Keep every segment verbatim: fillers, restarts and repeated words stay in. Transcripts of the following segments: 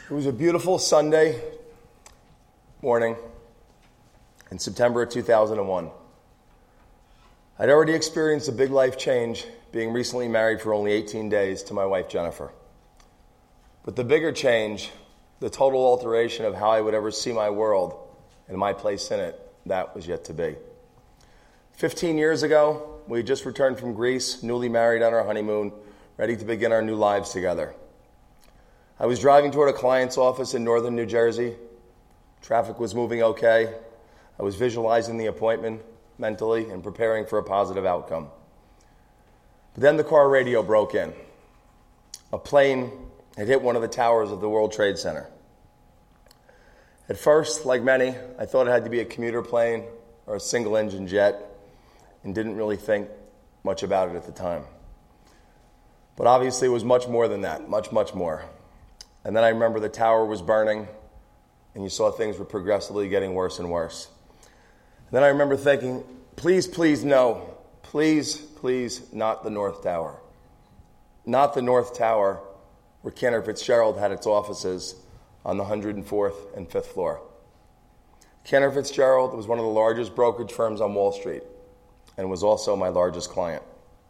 It was a beautiful Sunday morning in September of two thousand one. I'd already experienced a big life change being recently married for only eighteen days to my wife, Jennifer. But the bigger change, the total alteration of how I would ever see my world and my place in it, that was yet to be. Fifteen years ago, we had just returned from Greece, newly married on our honeymoon, ready to begin our new lives together. I was driving toward a client's office in northern New Jersey. Traffic was moving okay. I was visualizing the appointment mentally and preparing for a positive outcome. But then the car radio broke in. A plane had hit one of the towers of the World Trade Center. At first, like many, I thought it had to be a commuter plane or a single-engine jet and didn't really think much about it at the time. But obviously it was much more than that, much, much more. And then I remember the tower was burning, and you saw things were progressively getting worse and worse. And then I remember thinking, please, please, no. Please, please, not the North Tower. Not the North Tower where Cantor Fitzgerald had its offices on the one hundred fourth and fifth floor. Cantor Fitzgerald was one of the largest brokerage firms on Wall Street and was also my largest client.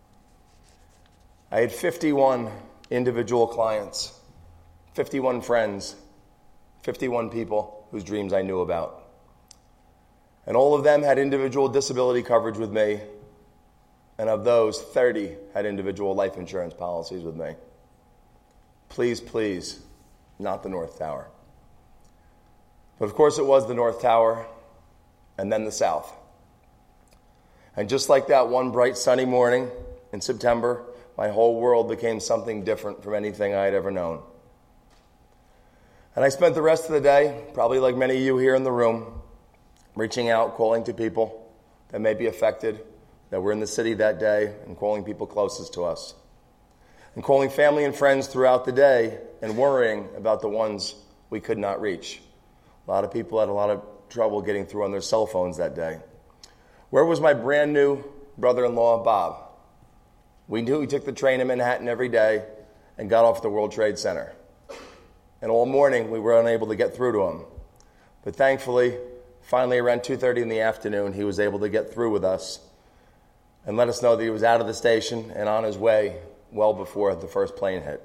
I had fifty-one individual clients, fifty-one friends, fifty-one people whose dreams I knew about. And all of them had individual disability coverage with me, and of those, thirty had individual life insurance policies with me. Please, please, not the North Tower. But of course it was the North Tower, and then the South. And just like that one bright sunny morning in September, my whole world became something different from anything I had ever known. And I spent the rest of the day, probably like many of you here in the room, reaching out, calling to people that may be affected, that were in the city that day, and calling people closest to us. And calling family and friends throughout the day and worrying about the ones we could not reach. A lot of people had a lot of trouble getting through on their cell phones that day. Where was my brand new brother-in-law, Bob? We knew he took the train to Manhattan every day and got off at the World Trade Center. And all morning we were unable to get through to him. But thankfully, finally around two thirty in the afternoon, he was able to get through with us and let us know that he was out of the station and on his way well before the first plane hit.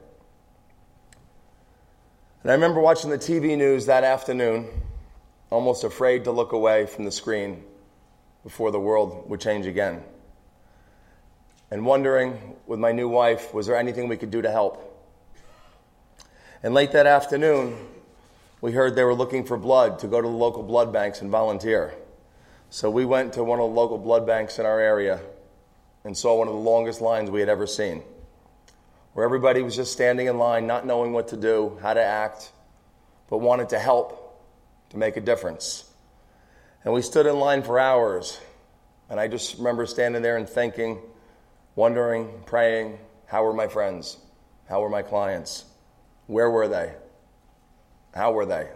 And I remember watching the T V news that afternoon, almost afraid to look away from the screen before the world would change again. And wondering with my new wife, was there anything we could do to help? And late that afternoon, we heard they were looking for blood to go to the local blood banks and volunteer. So we went to one of the local blood banks in our area and saw one of the longest lines we had ever seen, where everybody was just standing in line, not knowing what to do, how to act, but wanted to help, to make a difference. And we stood in line for hours, and I just remember standing there and thinking, wondering, praying, how were my friends? How were my clients? Where were they? How were they?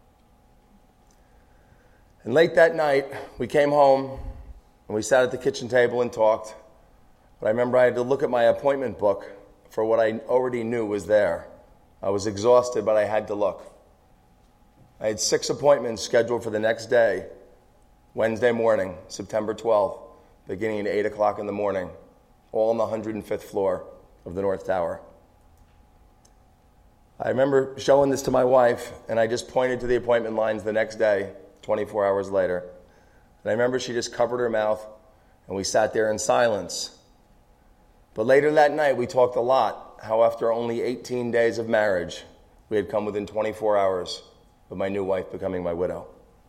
And late that night, we came home, and we sat at the kitchen table and talked. But I remember I had to look at my appointment book for what I already knew was there. I was exhausted, but I had to look. I had six appointments scheduled for the next day, Wednesday morning, September twelfth, beginning at eight o'clock in the morning, all on the one hundred fifth floor of the North Tower. I remember showing this to my wife, and I just pointed to the appointment lines the next day, twenty-four hours later. And I remember she just covered her mouth, and we sat there in silence. But later that night, we talked a lot, how after only eighteen days of marriage, we had come within twenty-four hours of my new wife becoming my widow.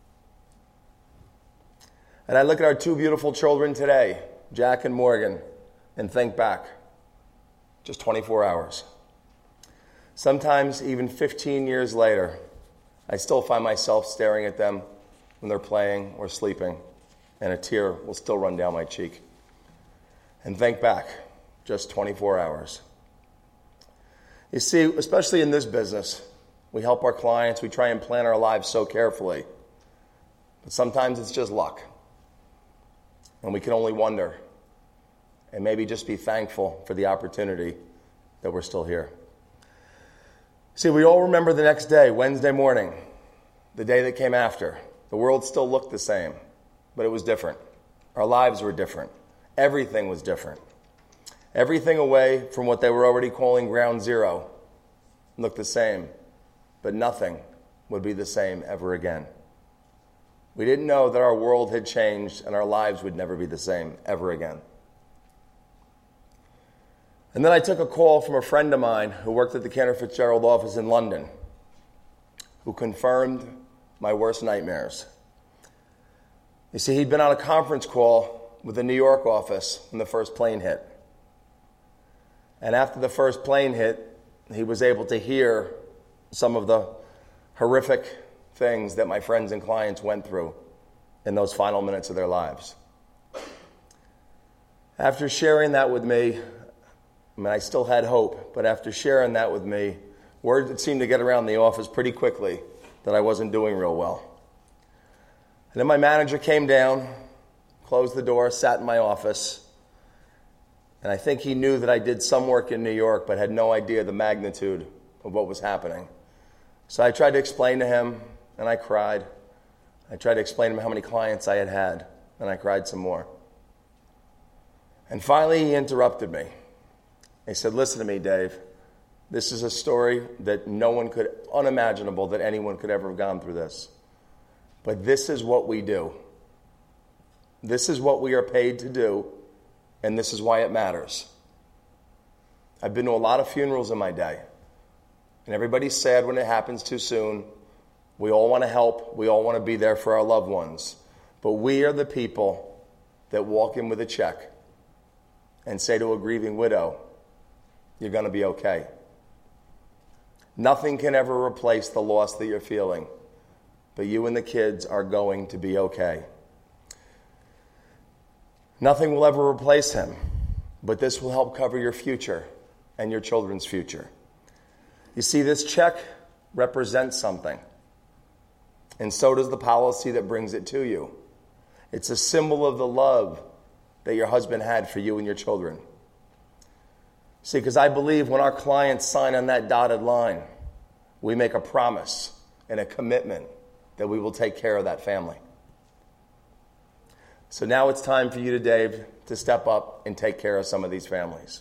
And I look at our two beautiful children today, Jack and Morgan, and think back, just twenty-four hours. Sometimes even fifteen years later, I still find myself staring at them when they're playing or sleeping, and a tear will still run down my cheek. And think back, just twenty-four hours. You see, especially in this business, we help our clients, we try and plan our lives so carefully. But sometimes it's just luck. And we can only wonder, and maybe just be thankful for the opportunity that we're still here. See, we all remember the next day, Wednesday morning, the day that came after. The world still looked the same, but it was different. Our lives were different. Everything was different. Everything away from what they were already calling ground zero looked the same, but nothing would be the same ever again. We didn't know that our world had changed and our lives would never be the same ever again. And then I took a call from a friend of mine who worked at the Cantor Fitzgerald office in London, who confirmed my worst nightmares. You see, he'd been on a conference call with the New York office when the first plane hit. And after the first plane hit, he was able to hear some of the horrific things that my friends and clients went through in those final minutes of their lives. After sharing that with me, I mean, I still had hope, but after sharing that with me, word seemed to get around the office pretty quickly that I wasn't doing real well. And then my manager came down, closed the door, sat in my office, and I think he knew that I did some work in New York, but had no idea the magnitude of what was happening. So I tried to explain to him, and I cried. I tried to explain to him how many clients I had had, and I cried some more. And finally, he interrupted me. He said, "Listen to me, Dave. This is a story that no one could, unimaginable that anyone could ever have gone through this. But this is what we do. This is what we are paid to do, and this is why it matters. I've been to a lot of funerals in my day, and everybody's sad when it happens too soon. We all want to help. We all want to be there for our loved ones. But we are the people that walk in with a check and say to a grieving widow, you're going to be okay. Nothing can ever replace the loss that you're feeling, but you and the kids are going to be okay. Nothing will ever replace him, but this will help cover your future and your children's future. You see, this check represents something, and so does the policy that brings it to you. It's a symbol of the love that your husband had for you and your children. See, because I believe when our clients sign on that dotted line, we make a promise and a commitment that we will take care of that family. So now it's time for you to, Dave, to step up and take care of some of these families.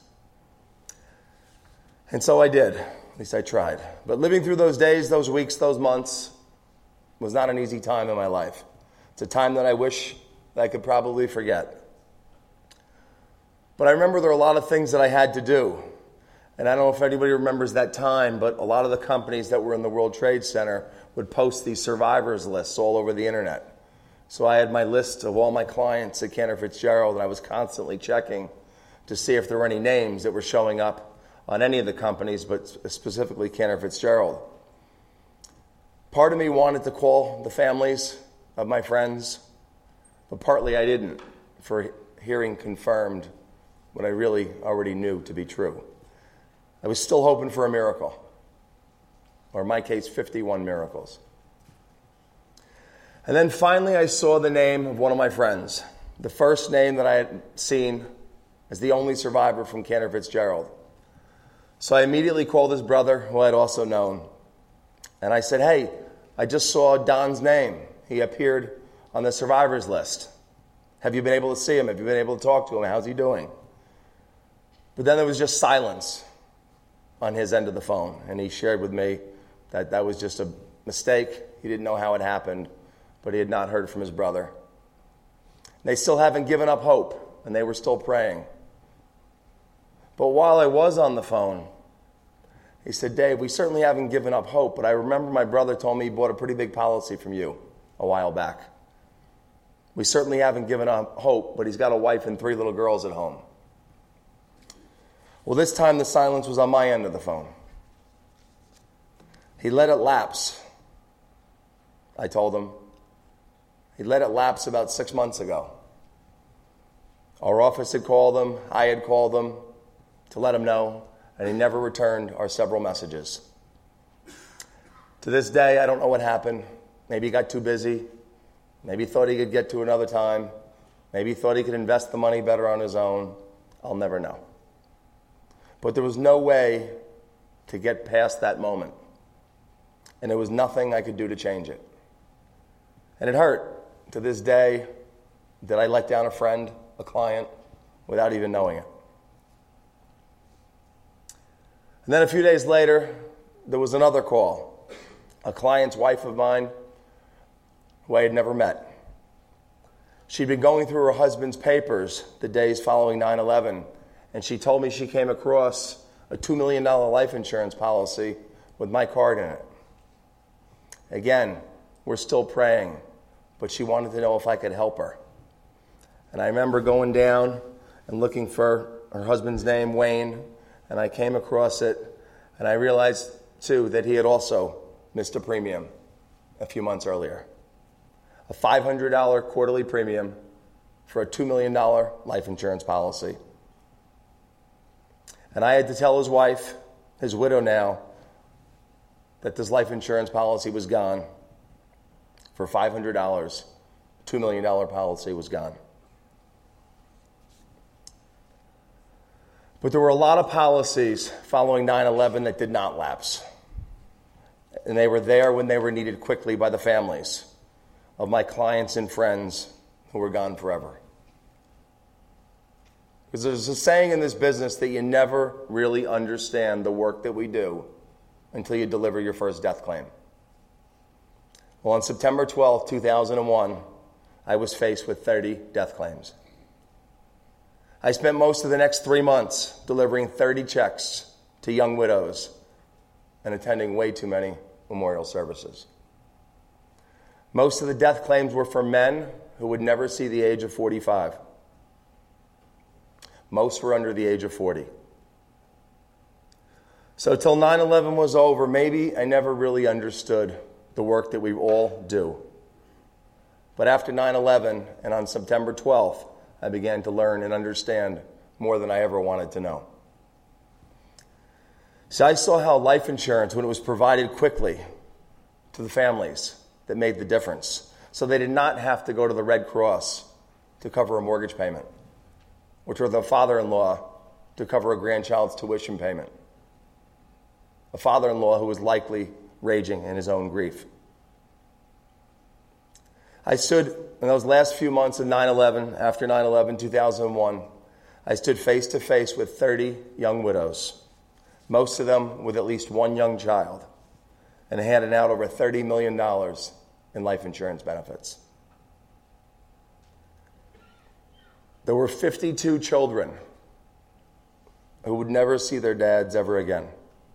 And so I did. At least I tried. But living through those days, those weeks, those months was not an easy time in my life. It's a time that I wish that I could probably forget. But I remember there were a lot of things that I had to do. And I don't know if anybody remembers that time, but a lot of the companies that were in the World Trade Center would post these survivors lists all over the internet. So I had my list of all my clients at Cantor Fitzgerald, and I was constantly checking to see if there were any names that were showing up on any of the companies, but specifically Cantor Fitzgerald. Part of me wanted to call the families of my friends, but partly I didn't, for hearing confirmed what I really already knew to be true. I was still hoping for a miracle, or in my case, fifty-one miracles. And then finally I saw the name of one of my friends, the first name that I had seen as the only survivor from Cantor Fitzgerald. So I immediately called his brother, who I had also known, and I said, hey, I just saw Don's name. He appeared on the survivors list. Have you been able to see him? Have you been able to talk to him? How's he doing? But then there was just silence on his end of the phone, and he shared with me that that was just a mistake. He didn't know how it happened, but he had not heard from his brother. They still haven't given up hope, and they were still praying. But while I was on the phone, he said, Dave, we certainly haven't given up hope, but I remember my brother told me he bought a pretty big policy from you a while back. We certainly haven't given up hope, but he's got a wife and three little girls at home. Well, this time the silence was on my end of the phone. He let it lapse, I told him. He let it lapse about six months ago. Our office had called him, I had called him to let him know, and he never returned our several messages. To this day, I don't know what happened. Maybe he got too busy. Maybe he thought he could get to another time. Maybe he thought he could invest the money better on his own. I'll never know. But there was no way to get past that moment. and there was nothing I could do to change it. And it hurt. To this day, did I let down a friend, a client, without even knowing it? And then a few days later, there was another call. A client's wife of mine who I had never met. She'd been going through her husband's papers the days following nine eleven, and she told me she came across a two million dollars life insurance policy with my card in it. Again, we're still praying, but she wanted to know if I could help her. And I remember going down and looking for her husband's name, Wayne, and I came across it, and I realized, too, that he had also missed a premium a few months earlier. A five hundred dollars quarterly premium for a two million dollars life insurance policy. And I had to tell his wife, his widow now, that this life insurance policy was gone. For five hundred dollars, two million dollars policy was gone. But there were a lot of policies following nine eleven that did not lapse. And they were there when they were needed quickly by the families of my clients and friends who were gone forever. Because there's a saying in this business that you never really understand the work that we do until you deliver your first death claim. Well, on September twelfth, two thousand one, I was faced with thirty death claims. I spent most of the next three months delivering thirty checks to young widows and attending way too many memorial services. Most of the death claims were for men who would never see the age of forty-five. Most were under the age of forty. So till nine eleven was over, maybe I never really understood the work that we all do. But after nine eleven and on September twelfth, I began to learn and understand more than I ever wanted to know. So I saw how life insurance, when it was provided quickly to the families, that made the difference. So they did not have to go to the Red Cross to cover a mortgage payment, or to the father-in-law to cover a grandchild's tuition payment. A father-in-law who was likely raging in his own grief. I stood, in those last few months of nine eleven, after nine eleven, two thousand one, I stood face to face with thirty young widows, most of them with at least one young child, and handed out over thirty million dollars in life insurance benefits. There were fifty-two children who would never see their dads ever again.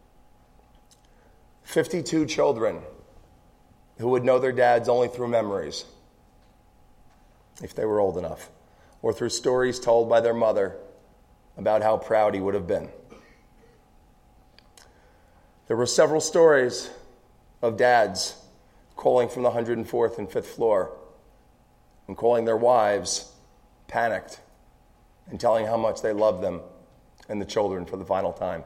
fifty-two children who would know their dads only through memories, if they were old enough, or through stories told by their mother about how proud he would have been. There were several stories of dads calling from the one hundred fourth and fifth floor and calling their wives, panicked, and telling how much they loved them and the children for the final time.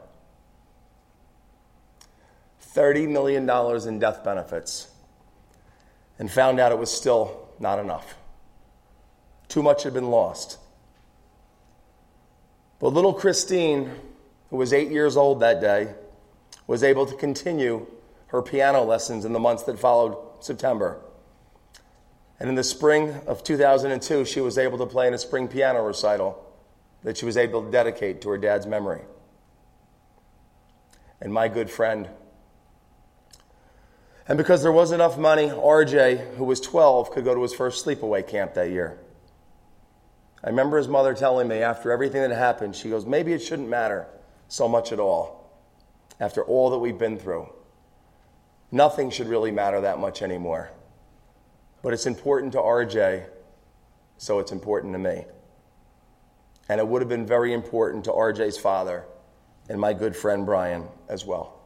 thirty million dollars in death benefits, and found out it was still not enough. Too much had been lost. But little Christine, who was eight years old that day, was able to continue her piano lessons in the months that followed September. And in the spring of two thousand two, she was able to play in a spring piano recital that she was able to dedicate to her dad's memory. And my good friend. And because there wasn't enough money, R J, who was twelve, could go to his first sleepaway camp that year. I remember his mother telling me after everything that happened, she goes, maybe it shouldn't matter so much at all. After all that we've been through, nothing should really matter that much anymore. But it's important to R J, so it's important to me. And it would have been very important to R J's father and my good friend Brian as well.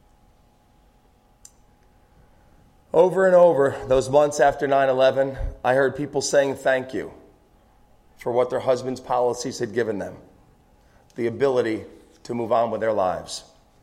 Over and over, those months after nine eleven, I heard people saying thank you for what their husbands' policies had given them, the ability to move on with their lives.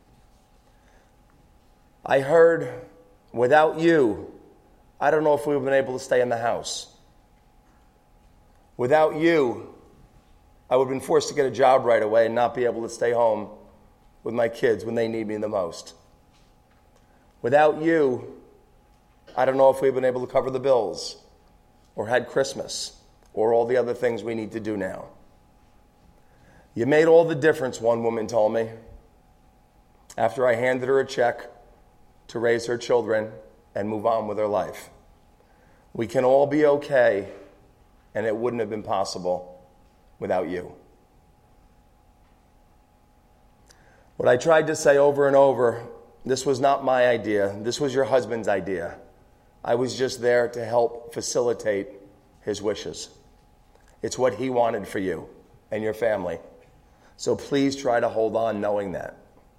I heard, without you, I don't know if we would have been able to stay in the house. Without you, I would have been forced to get a job right away and not be able to stay home with my kids when they need me the most. Without you, I don't know if we've been able to cover the bills or had Christmas or all the other things we need to do now. You made all the difference, one woman told me, after I handed her a check to raise her children and move on with her life. We can all be okay, and it wouldn't have been possible without you. What I tried to say over and over, this was not my idea. This was your husband's idea. I was just there to help facilitate his wishes. It's what he wanted for you and your family. So please try to hold on knowing that.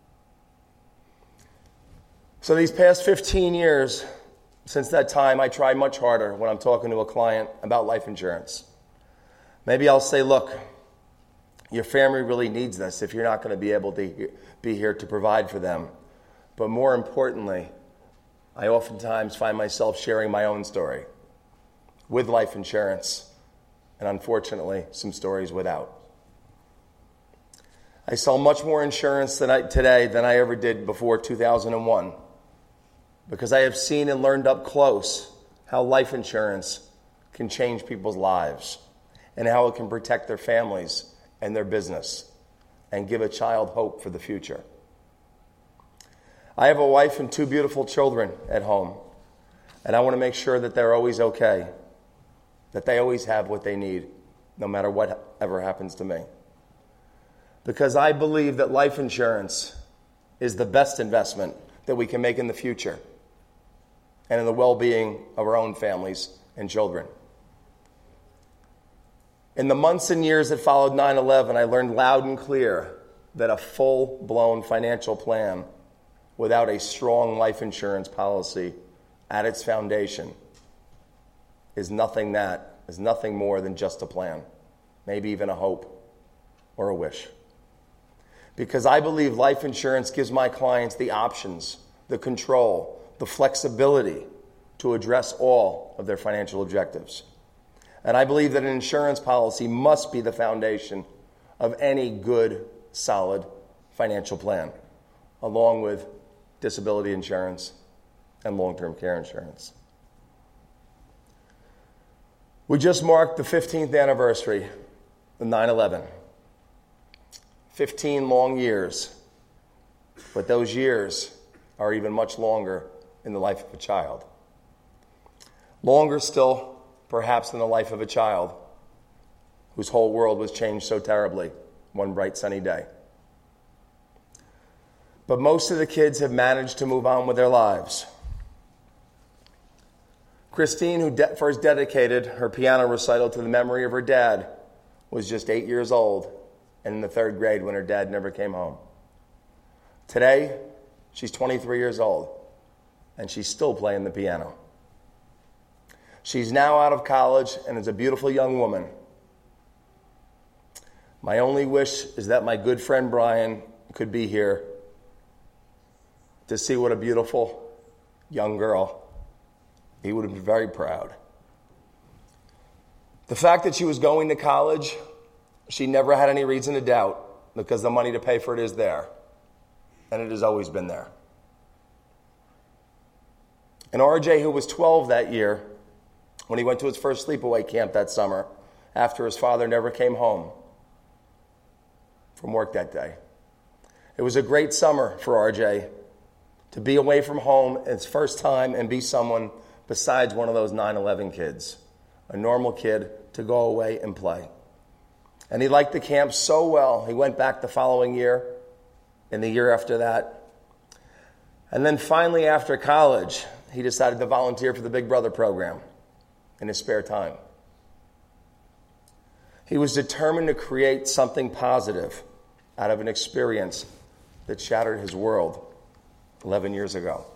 So these past fifteen years, since that time, I try much harder when I'm talking to a client about life insurance. Maybe I'll say, look, your family really needs this if you're not going to be able to be here to provide for them. But more importantly, I oftentimes find myself sharing my own story with life insurance, and unfortunately, some stories without. I sell much more insurance than I, today than I ever did before two thousand one, because I have seen and learned up close how life insurance can change people's lives and how it can protect their families and their business and give a child hope for the future. I have a wife and two beautiful children at home, and I want to make sure that they're always okay, that they always have what they need, no matter whatever happens to me. Because I believe that life insurance is the best investment that we can make in the future and in the well-being of our own families and children. In the months and years that followed nine eleven, I learned loud and clear that a full-blown financial plan without a strong life insurance policy at its foundation is nothing that is nothing more than just a plan, maybe even a hope or a wish. Because I believe life insurance gives my clients the options, the control, the flexibility to address all of their financial objectives. And I believe that an insurance policy must be the foundation of any good, solid financial plan, along with disability insurance and long-term care insurance. We just marked the fifteenth anniversary of nine eleven. fifteen long years, but those years are even much longer in the life of a child. Longer still, perhaps, than the life of a child whose whole world was changed so terribly one bright sunny day. But most of the kids have managed to move on with their lives. Christine, who de- first dedicated her piano recital to the memory of her dad, was just eight years old and in the third grade when her dad never came home. Today, she's twenty-three years old, and she's still playing the piano. She's now out of college and is a beautiful young woman. My only wish is that my good friend Brian could be here to see what a beautiful young girl. He would have been very proud. The fact that she was going to college, she never had any reason to doubt, because the money to pay for it is there, and it has always been there. And R J, who was twelve that year, when he went to his first sleepaway camp that summer, after his father never came home from work that day. It was a great summer for R J to be away from home its first time and be someone besides one of those nine eleven kids, a normal kid to go away and play. And he liked the camp so well, he went back the following year and the year after that. And then finally, after college, he decided to volunteer for the Big Brother program in his spare time. He was determined to create something positive out of an experience that shattered his world eleven years ago.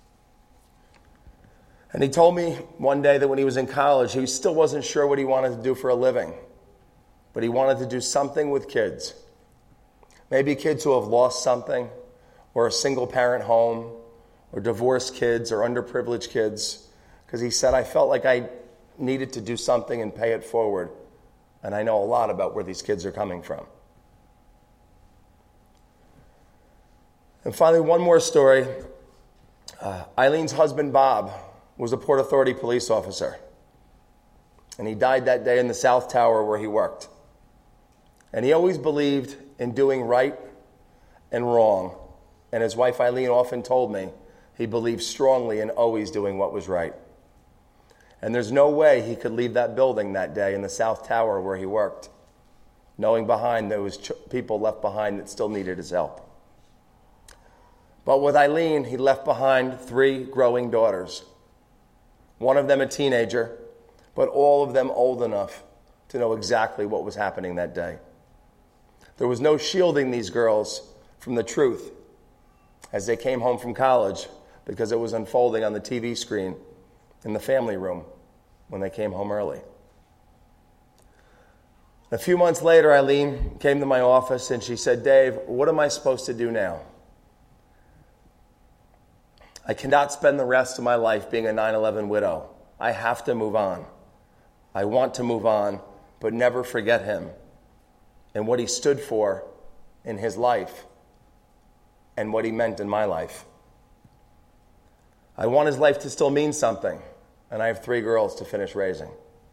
And he told me one day that when he was in college, he still wasn't sure what he wanted to do for a living, but he wanted to do something with kids. Maybe kids who have lost something, or a single-parent home, or divorced kids, or underprivileged kids, because he said, I felt like I needed to do something and pay it forward, and I know a lot about where these kids are coming from. And finally, one more story. Uh, Eileen's husband, Bob, was a Port Authority police officer. And he died that day in the South Tower where he worked. And he always believed in doing right and wrong. And his wife Eileen often told me he believed strongly in always doing what was right. And there's no way he could leave that building that day in the South Tower where he worked, knowing behind there was ch- people left behind that still needed his help. But with Eileen, he left behind three growing daughters. One of them a teenager, but all of them old enough to know exactly what was happening that day. There was no shielding these girls from the truth as they came home from college, because it was unfolding on the T V screen in the family room when they came home early. A few months later, Eileen came to my office and she said, "Dave, what am I supposed to do now? I cannot spend the rest of my life being a nine eleven widow. I have to move on. I want to move on, but never forget him and what he stood for in his life and what he meant in my life. I want his life to still mean something, and I have three girls to finish raising."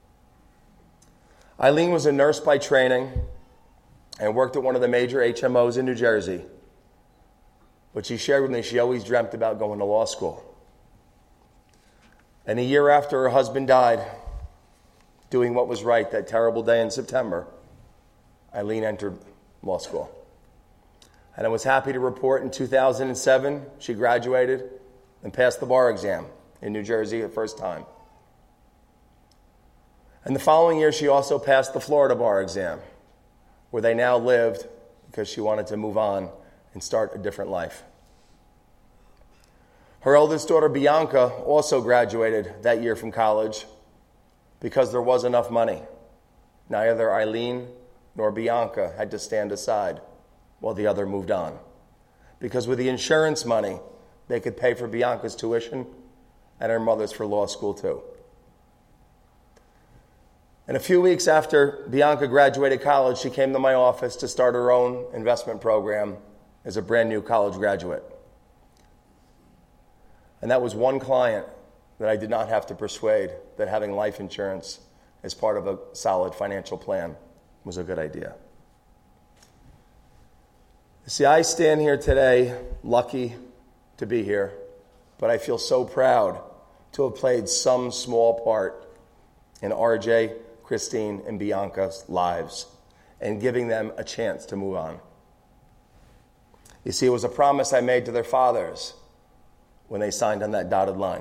Eileen was a nurse by training and worked at one of the major H M Os in New Jersey. But she shared with me she always dreamt about going to law school. And a year after her husband died, doing what was right that terrible day in September, Eileen entered law school. And I was happy to report in two thousand seven, she graduated and passed the bar exam in New Jersey the first time. And the following year, she also passed the Florida bar exam, where they now lived because she wanted to move on and start a different life. Her eldest daughter, Bianca, also graduated that year from college because there was enough money. Neither Eileen nor Bianca had to stand aside while the other moved on, because with the insurance money, they could pay for Bianca's tuition and her mother's for law school too. And a few weeks after Bianca graduated college, she came to my office to start her own investment program as a brand new college graduate. And that was one client that I did not have to persuade that having life insurance as part of a solid financial plan was a good idea. See, I stand here today lucky to be here, but I feel so proud to have played some small part in R J, Christine, and Bianca's lives and giving them a chance to move on. You see, it was a promise I made to their fathers when they signed on that dotted line.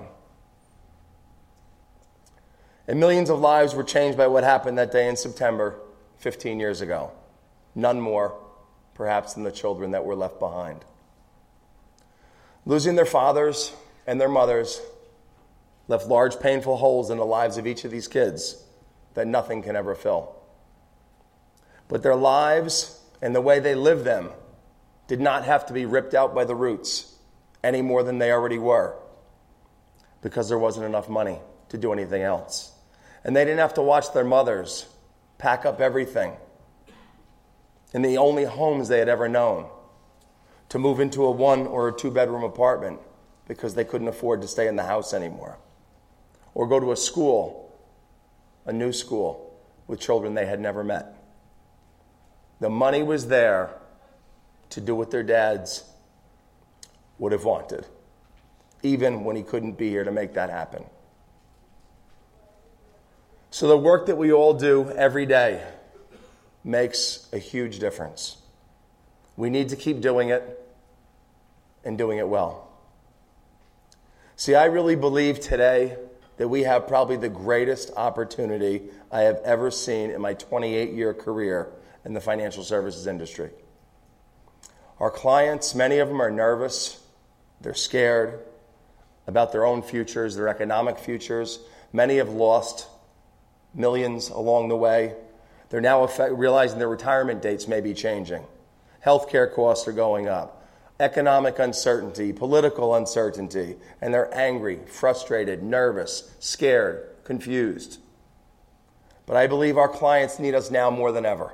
And millions of lives were changed by what happened that day in September fifteen years ago. None more, perhaps, than the children that were left behind. Losing their fathers and their mothers left large, painful holes in the lives of each of these kids that nothing can ever fill. But their lives and the way they lived them did not have to be ripped out by the roots any more than they already were, because there wasn't enough money to do anything else. And they didn't have to watch their mothers pack up everything in the only homes they had ever known to move into a one or a two bedroom apartment because they couldn't afford to stay in the house anymore, or go to a school, a new school, with children they had never met. The money was there to do what their dads would have wanted, even when he couldn't be here to make that happen. So the work that we all do every day makes a huge difference. We need to keep doing it and doing it well. See, I really believe today that we have probably the greatest opportunity I have ever seen in my twenty-eight year career in the financial services industry. Our clients, many of them are nervous, they're scared about their own futures, their economic futures. Many have lost millions along the way. They're now effect- realizing their retirement dates may be changing. Healthcare costs are going up. Economic uncertainty, political uncertainty, and they're angry, frustrated, nervous, scared, confused. But I believe our clients need us now more than ever.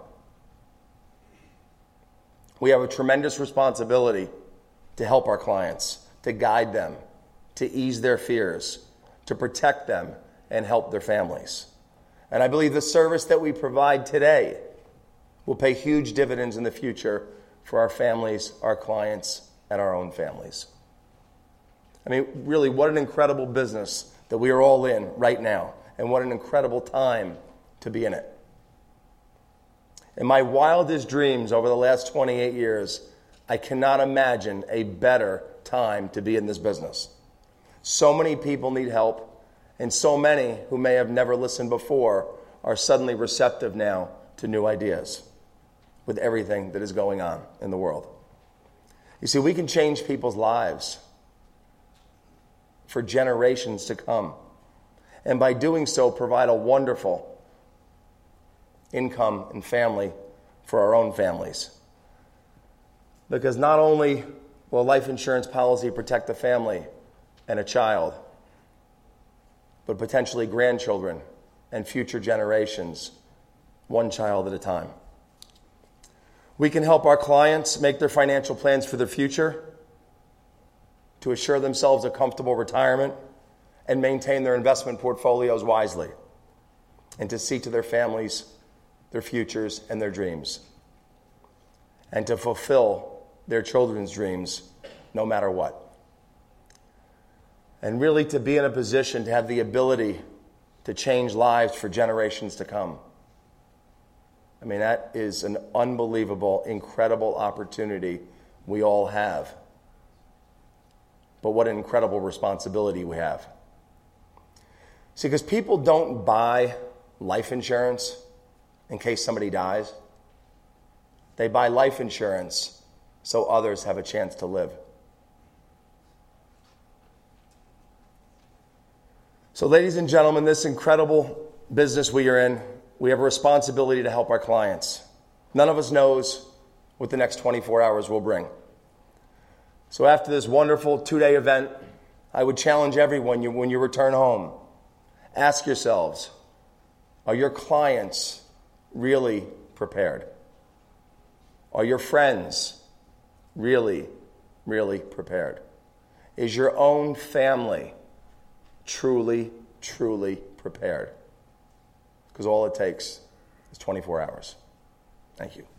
We have a tremendous responsibility to help our clients, to guide them, to ease their fears, to protect them, and help their families. And I believe the service that we provide today will pay huge dividends in the future for our families, our clients, and our own families. I mean, really, what an incredible business that we are all in right now, and what an incredible time to be in it. In my wildest dreams over the last twenty-eight years, I cannot imagine a better time to be in this business. So many people need help, and so many who may have never listened before are suddenly receptive now to new ideas with everything that is going on in the world. You see, we can change people's lives for generations to come, and by doing so, provide a wonderful income and family for our own families. Because not only will a life insurance policy protect the family and a child, but potentially grandchildren and future generations, one child at a time. We can help our clients make their financial plans for their future, to assure themselves a comfortable retirement and maintain their investment portfolios wisely, and to see to their families, their futures, and their dreams, and to fulfill their children's dreams no matter what. And really to be in a position to have the ability to change lives for generations to come. I mean, that is an unbelievable, incredible opportunity we all have. But what an incredible responsibility we have. See, because people don't buy life insurance in case somebody dies. They buy life insurance so others have a chance to live. So, ladies and gentlemen, this incredible business we are in, we have a responsibility to help our clients. None of us knows what the next twenty-four hours will bring. So after this wonderful two-day event, I would challenge everyone, you, when you return home, ask yourselves, are your clients really prepared? Are your friends really, really prepared? Is your own family truly, truly prepared? Because all it takes is twenty-four hours. Thank you.